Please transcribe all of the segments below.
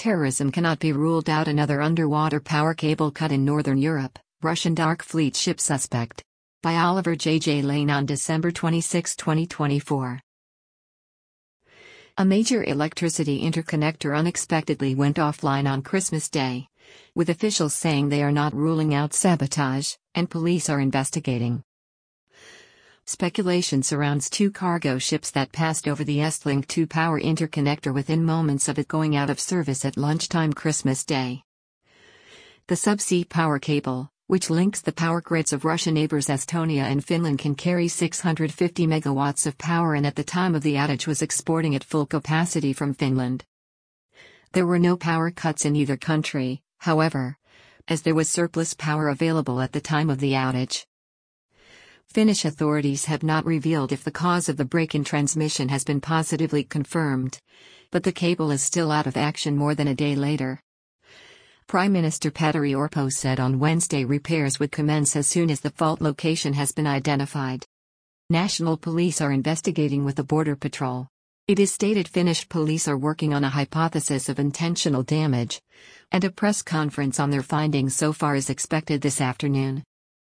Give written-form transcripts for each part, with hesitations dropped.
Terrorism cannot be ruled out. Another underwater power cable cut in northern Europe, Russian Dark Fleet ship suspect. By Oliver J. Lane on December 26, 2024. A major electricity interconnector unexpectedly went offline on Christmas Day, with officials saying they are not ruling out sabotage, and police are investigating. Speculation surrounds two cargo ships that passed over the Estlink 2 power interconnector within moments of it going out of service at lunchtime Christmas Day. The subsea power cable, which links the power grids of Russian neighbors Estonia and Finland, can carry 650 megawatts of power and at the time of the outage was exporting at full capacity from Finland. There were no power cuts in either country, however, as there was surplus power available at the time of the outage. Finnish authorities have not revealed if the cause of the break in transmission has been positively confirmed, but the cable is still out of action more than a day later. Prime Minister Petteri Orpo said on Wednesday repairs would commence as soon as the fault location has been identified. National police are investigating with the Border Patrol. It is stated Finnish police are working on a hypothesis of intentional damage, and a press conference on their findings so far is expected this afternoon.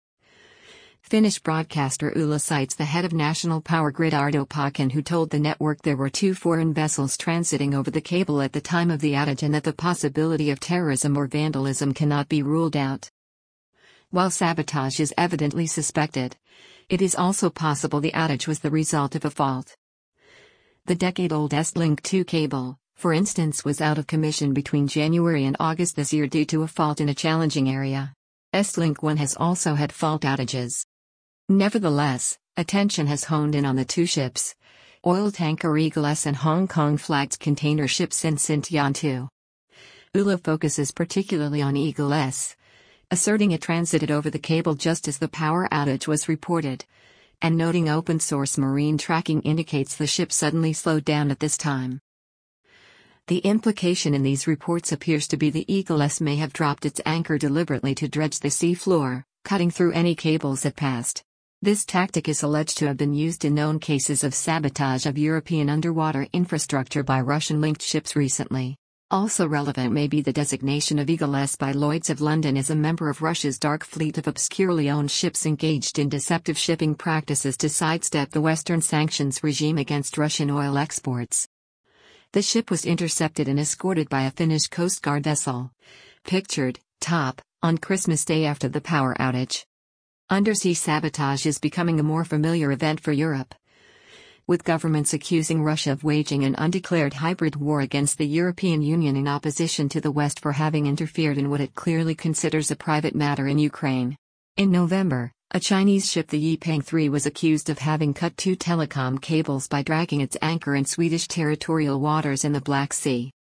Finnish broadcaster Yle cites the head of National Power Grid Arto Pakin, who told the network there were two foreign vessels transiting over the cable at the time of the outage and that the possibility of terrorism or vandalism cannot be ruled out. While sabotage is evidently suspected, it is also possible the outage was the result of a fault. The decade-old Estlink 2 cable, for instance, was out of commission between January and August this year due to a fault in a challenging area. Estlink 1 has also had fault outages. Nevertheless, attention has honed in on the two ships, oil tanker Eagle S and Hong Kong-flagged container ship Sintian 2. Yle focuses particularly on Eagle S, asserting it transited over the cable just as the power outage was reported, and noting open-source marine tracking indicates the ship suddenly slowed down at this time. The implication in these reports appears to be the Eagle S may have dropped its anchor deliberately to dredge the sea floor, cutting through any cables it passed. This tactic is alleged to have been used in known cases of sabotage of European underwater infrastructure by Russian-linked ships recently. Also relevant may be the designation of Eagle S by Lloyd's of London as a member of Russia's dark fleet of obscurely owned ships engaged in deceptive shipping practices to sidestep the Western sanctions regime against Russian oil exports. The ship was intercepted and escorted by a Finnish Coast Guard vessel, pictured, top, on Christmas Day after the power outage. Undersea sabotage is becoming a more familiar event for Europe, with governments accusing Russia of waging an undeclared hybrid war against the European Union in opposition to the West for having interfered in what it clearly considers a private matter in Ukraine. In November, a Chinese ship, the Yipeng 3, was accused of having cut two telecom cables by dragging its anchor in Swedish territorial waters in the Black Sea.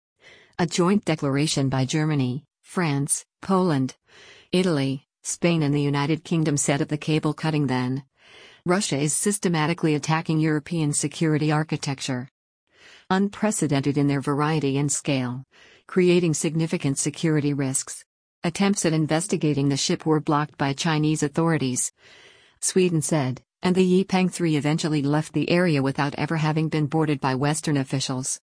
A joint declaration by Germany, France, Poland, Italy, Spain and the United Kingdom said of the cable cutting then, Russia is systematically attacking European security architecture. Unprecedented in their variety and scale, creating significant security risks. Attempts at investigating the ship were blocked by Chinese authorities, Sweden said, and the Yipeng 3 eventually left the area without ever having been boarded by Western officials.